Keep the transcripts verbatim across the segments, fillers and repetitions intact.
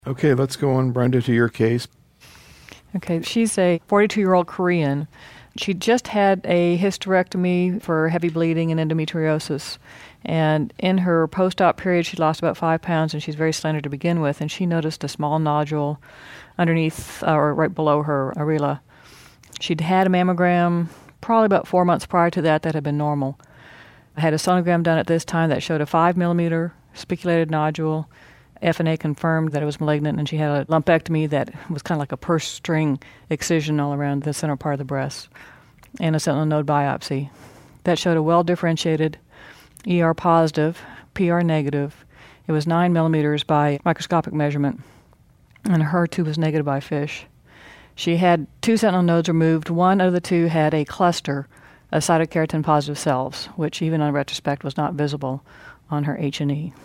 Okay, let's go on, Brenda, to your case. Okay, she's a forty-two-year-old Korean. She just had a hysterectomy for heavy bleeding and endometriosis. And in her post-op period, she lost about five pounds, and she's very slender to begin with. And she noticed a small nodule underneath uh, or right below her areola. She'd had a mammogram probably about four months prior to that that had been normal. I had a sonogram done at this time that showed a five millimeter spiculated nodule. F N A confirmed that it was malignant, and she had a lumpectomy that was kind of like a purse string excision all around the center part of the breast, and a sentinel node biopsy. That showed a well-differentiated E R positive, P R negative. It was nine millimeters by microscopic measurement, and her two was negative by FISH. She had two sentinel nodes removed. One of the two had a cluster of cytokeratin-positive cells, which even on retrospect was not visible on her H and E.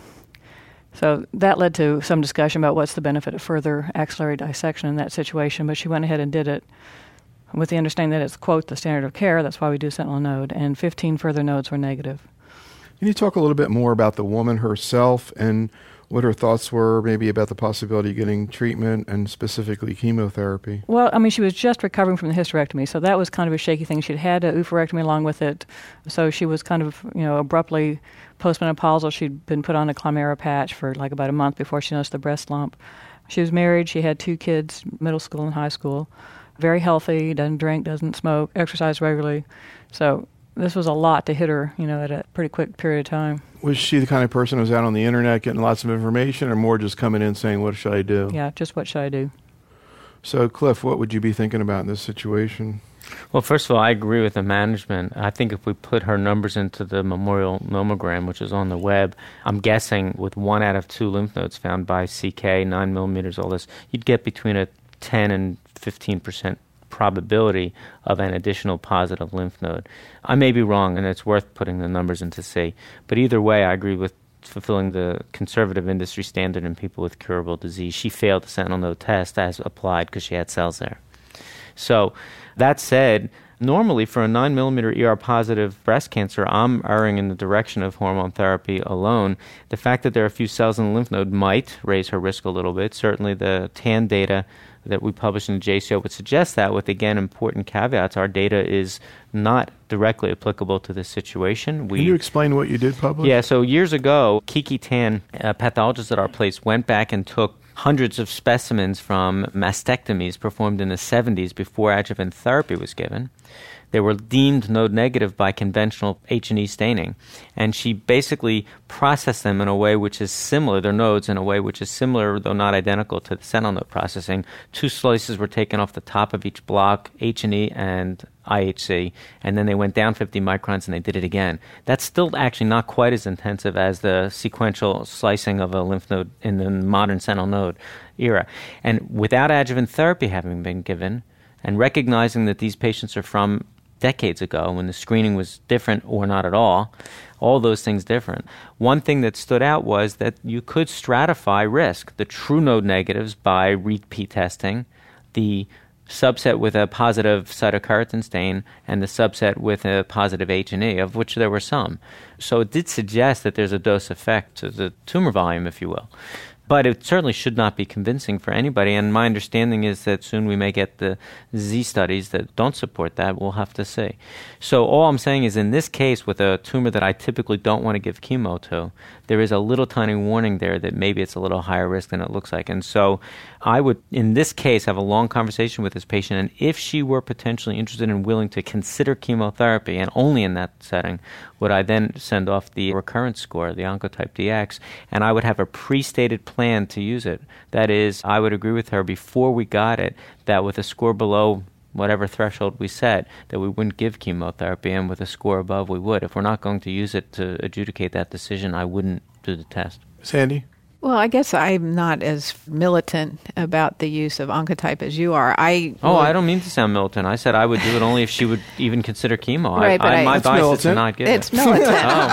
So that led to some discussion about what's the benefit of further axillary dissection in that situation, but she went ahead and did it with the understanding that it's, quote, the standard of care. That's why we do sentinel node, and fifteen further nodes were negative. Can you talk a little bit more about the woman herself and what her thoughts were, maybe about the possibility of getting treatment and specifically chemotherapy? Well, I mean, she was just recovering from the hysterectomy, so that was kind of a shaky thing. She'd had a oophorectomy along with it, so she was kind of, you know, abruptly postmenopausal. She'd been put on a Climera patch for like about a month before she noticed the breast lump. She was married. She had two kids, middle school and high school. Very healthy, doesn't drink, doesn't smoke, exercise regularly. So this was a lot to hit her, you know, at a pretty quick period of time. Was she the kind of person who was out on the internet getting lots of information, or more just coming in saying, what should I do? Yeah, just what should I do? So, Cliff, what would you be thinking about in this situation? Well, first of all, I agree with the management. I think if we put her numbers into the memorial nomogram, which is on the web, I'm guessing with one out of two lymph nodes found by C K, nine millimeters, all this, you'd get between a ten and fifteen percent probability of an additional positive lymph node. I may be wrong, and it's worth putting the numbers into C. But either way, I agree with fulfilling the conservative industry standard in people with curable disease. She failed the sentinel node test as applied because she had cells there. So that said, normally for a nine millimeter E R positive breast cancer, I'm erring in the direction of hormone therapy alone. The fact that there are a few cells in the lymph node might raise her risk a little bit. Certainly the T A N data that we published in J C O would suggest that, with, again, important caveats. Our data is not directly applicable to this situation. We, Can you explain what you did publish? Yeah, so years ago, Kiki Tan, a pathologist at our place, went back and took hundreds of specimens from mastectomies performed in the seventies before adjuvant therapy was given. They were deemed node negative by conventional H and E staining. And she basically processed them in a way which is similar, their nodes in a way which is similar, though not identical, to the sentinel node processing. Two slices were taken off the top of each block, H and E and I H C, and then they went down fifty microns and they did it again. That's still actually not quite as intensive as the sequential slicing of a lymph node in the modern sentinel node era. And without adjuvant therapy having been given, and recognizing that these patients are from decades ago when the screening was different or not at all, all those things different. One thing that stood out was that you could stratify risk. The true node negatives by repeat testing, the subset with a positive cytokeratin stain, and the subset with a positive H and E, of which there were some. So it did suggest that there's a dose effect to the tumor volume, if you will. But it certainly should not be convincing for anybody, and my understanding is that soon we may get the Z studies that don't support that. We'll have to see. So all I'm saying is in this case, with a tumor that I typically don't want to give chemo to, there is a little tiny warning there that maybe it's a little higher risk than it looks like. And so I would, in this case, have a long conversation with this patient, and if she were potentially interested and willing to consider chemotherapy, and only in that setting, would I then send off the recurrence score, the Oncotype D X, and I would have a pre-stated plan to use it. That is, I would agree with her before we got it that with a score below whatever threshold we set, that we wouldn't give chemotherapy, and with a score above, we would. If we're not going to use it to adjudicate that decision, I wouldn't do the test. Sandy? Well, I guess I'm not as militant about the use of Oncotype as you are. I Oh, would, I don't mean to sound militant. I said I would do it only if she would even consider chemo. Right, I, but I, I- my That's advice is to militant. not give It's it. militant.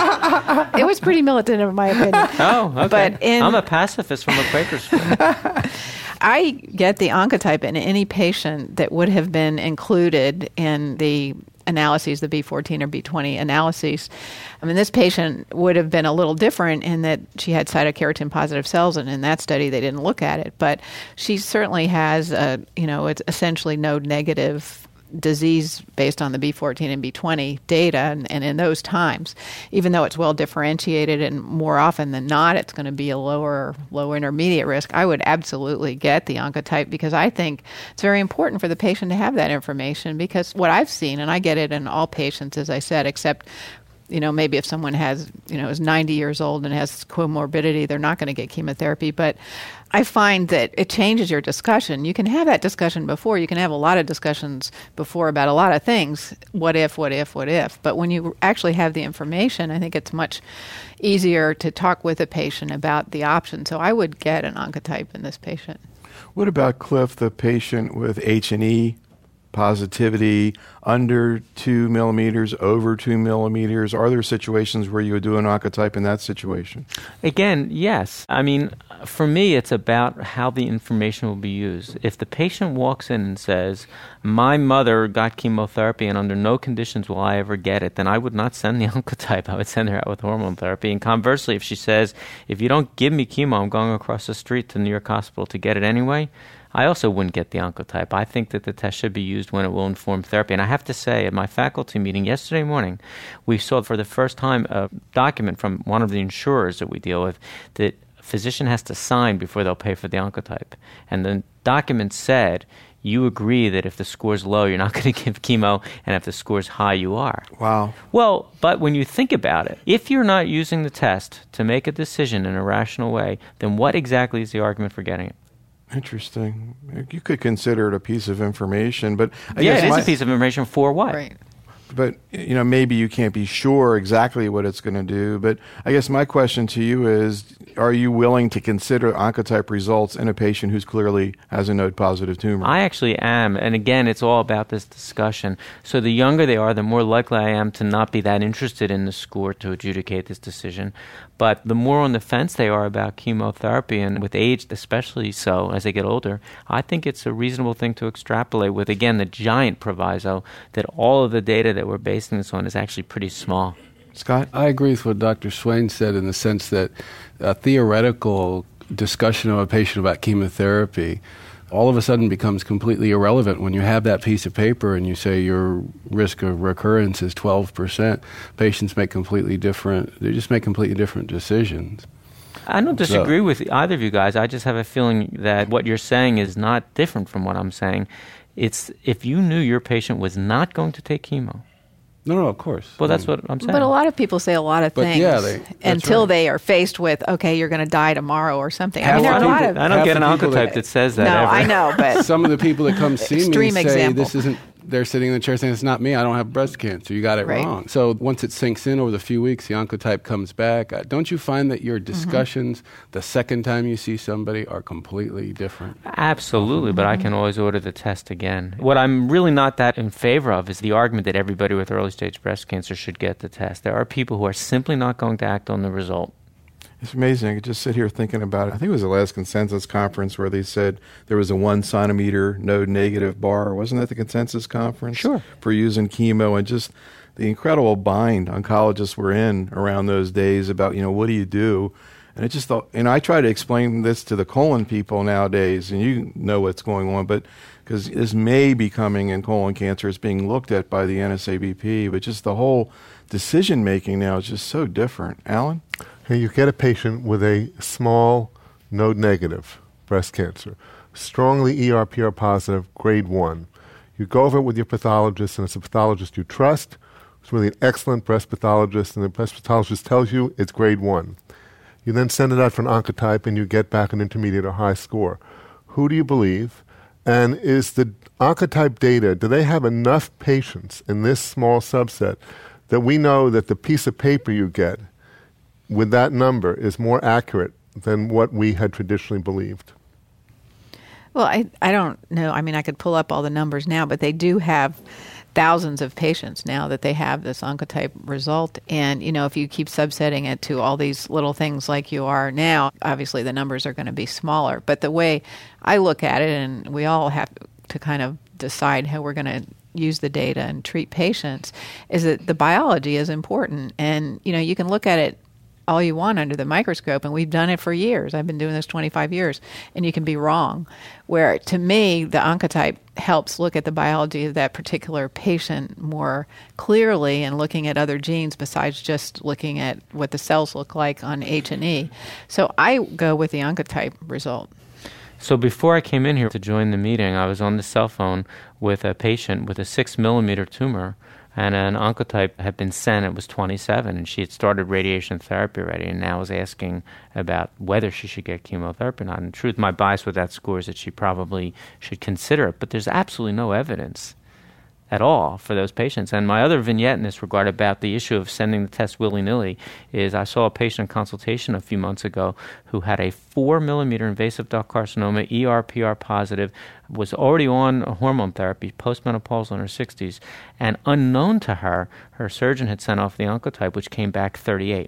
Oh, It was pretty militant, in my opinion. oh okay. But in- I'm a pacifist from a Quaker school. I get the Oncotype in any patient that would have been included in the analyses, the B fourteen or B twenty analyses. I mean, this patient would have been a little different in that she had cytokeratin positive cells, and in that study they didn't look at it. But she certainly has, a, you know, it's essentially node negative disease based on the B fourteen and B twenty data, and, and in those times, even though it's well differentiated and more often than not it's going to be a lower low intermediate risk, I would absolutely get the Oncotype, because I think it's very important for the patient to have that information, because what I've seen, and I get it in all patients, as I said, except you know, maybe if someone has, you know, is ninety years old and has comorbidity, they're not going to get chemotherapy. But I find that it changes your discussion. You can have that discussion before. You can have a lot of discussions before about a lot of things. What if, what if, what if? But when you actually have the information, I think it's much easier to talk with a patient about the option. So I would get an Oncotype in this patient. What about, Cliff, the patient with H and E positivity under two millimeters, over two millimeters? Are there situations where you would do an Oncotype in that situation? Again, yes. I mean, for me, it's about how the information will be used. If the patient walks in and says, my mother got chemotherapy and under no conditions will I ever get it, then I would not send the Oncotype. I would send her out with hormone therapy. And conversely, if she says, if you don't give me chemo, I'm going across the street to New York Hospital to get it anyway, I also wouldn't get the Oncotype. I think that the test should be used when it will inform therapy. And I have to say, at my faculty meeting yesterday morning, we saw for the first time a document from one of the insurers that we deal with that a physician has to sign before they'll pay for the Oncotype. And the document said, you agree that if the score's low, you're not going to give chemo, and if the score's high, you are. Wow. Well, but when you think about it, if you're not using the test to make a decision in a rational way, then what exactly is the argument for getting it? Interesting. You could consider it a piece of information, but I yeah, guess it is my, a piece of information for what? Right. But you know, maybe you can't be sure exactly what it's going to do. But I guess my question to you is: are you willing to consider Oncotype results in a patient who's clearly has a node-positive tumor? I actually am, and again, it's all about this discussion. So the younger they are, the more likely I am to not be that interested in the score to adjudicate this decision. But the more on the fence they are about chemotherapy, and with age especially so as they get older, I think it's a reasonable thing to extrapolate with, again, the giant proviso that all of the data that we're basing this on is actually pretty small. Scott? I agree with what Doctor Swain said in the sense that a theoretical discussion of a patient about chemotherapy all of a sudden becomes completely irrelevant when you have that piece of paper and you say your risk of recurrence is twelve percent. Patients make completely different, they just make completely different decisions. I don't disagree so, with either of you guys. I just have a feeling that what you're saying is not different from what I'm saying. It's if you knew your patient was not going to take chemo. No, no, of course. Well, that's what I'm saying. But a lot of people say a lot of but things yeah, they, until right. they are faced with, okay, you're going to die tomorrow or something. Half I mean, there are a the lot people- of... I don't half get an the people Oncotype that- that says that No, ever. I know, but... Some of the people that come see me Extreme say, example. this isn't, they're sitting in the chair saying, it's not me, I don't have breast cancer, you got it Right. wrong. So once it sinks in over the few weeks, the Oncotype comes back. Uh, Don't you find that your discussions mm-hmm. the second time you see somebody are completely different? Absolutely, but I can always order the test again. What I'm really not that in favor of is the argument that everybody with early-stage breast cancer should get the test. There are people who are simply not going to act on the result. It's amazing. I could just sit here thinking about it. I think it was the last consensus conference where they said there was a one centimeter node negative bar. Wasn't that the consensus conference? Sure. For using chemo, and just the incredible bind oncologists were in around those days about, you know, what do you do? And it just thought, and I try to explain this to the colon people nowadays, and you know what's going on, but because this may be coming in colon cancer, it's being looked at by the N S A B P, but just the whole decision making now is just so different. Alan? Hey, you get a patient with a small node negative breast cancer, strongly E R P R positive, grade one. You go over it with your pathologist, and it's a pathologist you trust. It's really an excellent breast pathologist, and the breast pathologist tells you it's grade one. You then send it out for an Oncotype, and you get back an intermediate or high score. Who do you believe? And is the Oncotype data, do they have enough patients in this small subset that we know that the piece of paper you get with that number is more accurate than what we had traditionally believed? Well, I, I don't know. I mean, I could pull up all the numbers now, but they do have thousands of patients now that they have this Oncotype result. And, you know, if you keep subsetting it to all these little things like you are now, obviously the numbers are going to be smaller. But the way I look at it, and we all have to kind of decide how we're going to use the data and treat patients, is that the biology is important. And, you know, you can look at it all you want under the microscope, and we've done it for years. I've been doing this twenty-five years, and you can be wrong. Where, to me, the Oncotype helps look at the biology of that particular patient more clearly and looking at other genes besides just looking at what the cells look like on H and E. So I go with the Oncotype result. So before I came in here to join the meeting, I was on the cell phone with a patient with a six millimeter tumor, and an Oncotype had been sent. It was twenty-seven, and she had started radiation therapy already, and now was asking about whether she should get chemotherapy or not. In truth, my bias with that score is that she probably should consider it, but there's absolutely no evidence at all for those patients. And my other vignette in this regard about the issue of sending the test willy-nilly is I saw a patient in consultation a few months ago who had a four millimeter invasive duct carcinoma, E R P R positive, was already on hormone therapy, postmenopausal in her sixties, and unknown to her, her surgeon had sent off the Oncotype, which came back thirty-eight.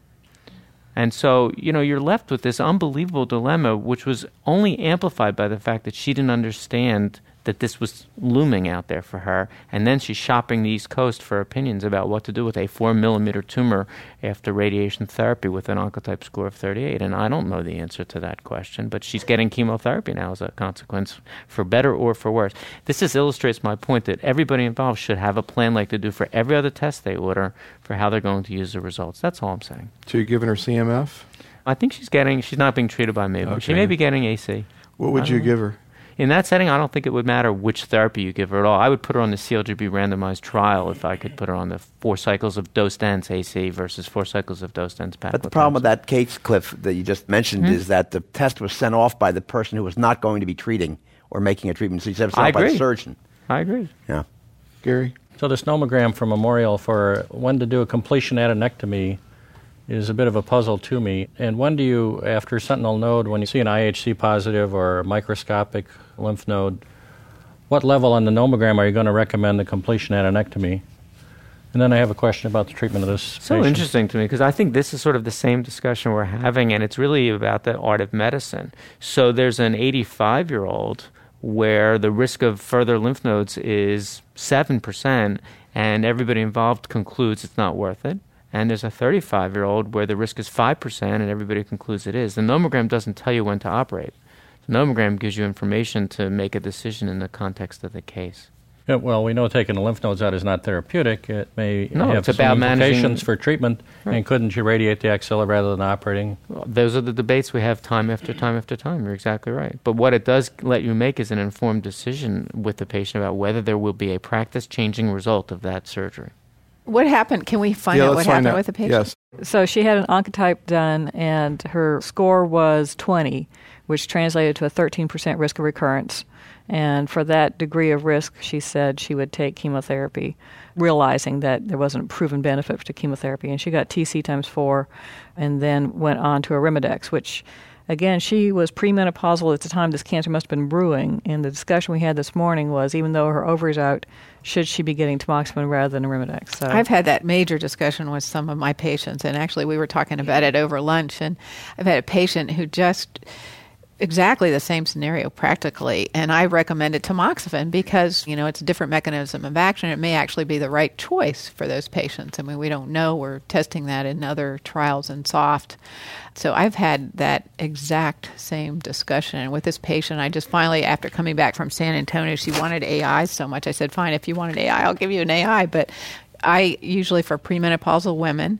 And so, you know, you're left with this unbelievable dilemma, which was only amplified by the fact that she didn't understand that this was looming out there for her. And then she's shopping the East Coast for opinions about what to do with a four millimeter tumor after radiation therapy with an Oncotype score of thirty-eight. And I don't know the answer to that question, but she's getting chemotherapy now as a consequence, for better or for worse. This just illustrates my point that everybody involved should have a plan like they do for every other test they order for how they're going to use the results. That's all I'm saying. So you're giving her C M F? I think she's getting, she's not being treated by me, but Okay. she may be getting A C. What would you know. give her? In that setting, I don't think it would matter which therapy you give her at all. I would put her on the C L G B randomized trial if I could put her on the four cycles of dose-dense A C versus four cycles of dose-dense paclitaxel. But the problem with that case, Cliff, that you just mentioned Hmm? is that the test was sent off by the person who was not going to be treating or making a treatment. So you said it was I sent off by the agree. surgeon. I agree. Yeah. Gary? So this nomogram from Memorial for when to do a completion adenectomy is a bit of a puzzle to me. And when do you, after sentinel node, when you see an I H C positive or a microscopic lymph node, what level on the nomogram are you going to recommend the completion adenectomy? And then I have a question about the treatment of this So patient. interesting to me, because I think this is sort of the same discussion we're having, and it's really about the art of medicine. So there's an eighty-five-year-old where the risk of further lymph nodes is seven percent, and everybody involved concludes it's not worth it. And there's a thirty-five-year-old where the risk is five percent, and everybody concludes it is. The nomogram doesn't tell you when to operate. The nomogram gives you information to make a decision in the context of the case. Yeah, well, we know taking the lymph nodes out is not therapeutic. It may No, have it's some about managing- implications for treatment. Right. And couldn't you radiate the axilla rather than operating? Well, those are the debates we have time after time after time. You're exactly right. But what it does let you make is an informed decision with the patient about whether there will be a practice-changing result of that surgery. What happened? Can we find yeah, out let's what find happened out. with the patient? Yes. So she had an Oncotype done, and her score was twenty, which translated to a thirteen percent risk of recurrence. And for that degree of risk, she said she would take chemotherapy, realizing that there wasn't a proven benefit to chemotherapy. And she got T C times four and then went on to Arimidex, which, again, she was premenopausal at the time this cancer must have been brewing. And the discussion we had this morning was, even though her ovaries out, should she be getting tamoxifen rather than Arimidex? So I've had that major discussion with some of my patients, and actually we were talking about it over lunch, and I've had a patient who just exactly the same scenario practically, and I recommended tamoxifen because, you know, it's a different mechanism of action. It may actually be the right choice for those patients. I mean, we don't know. We're testing that in other trials in soft. So I've had that exact same discussion. And with this patient, I just finally, after coming back from San Antonio, she wanted A I so much. I said, fine, if you want an A I, I'll give you an A I. But I usually, for premenopausal women,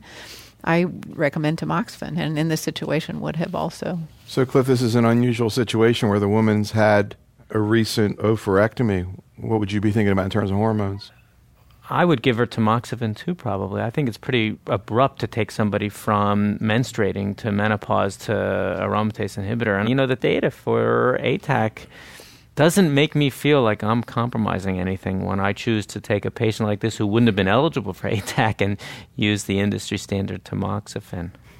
I recommend tamoxifen, and in this situation would have also. So, Cliff, this is an unusual situation where the woman's had a recent oophorectomy. What would you be thinking about in terms of hormones? I would give her tamoxifen too, probably. I think it's pretty abrupt to take somebody from menstruating to menopause to aromatase inhibitor. And, you know, the data for A T A C doesn't make me feel like I'm compromising anything when I choose to take a patient like this who wouldn't have been eligible for A T A C and use the industry standard tamoxifen.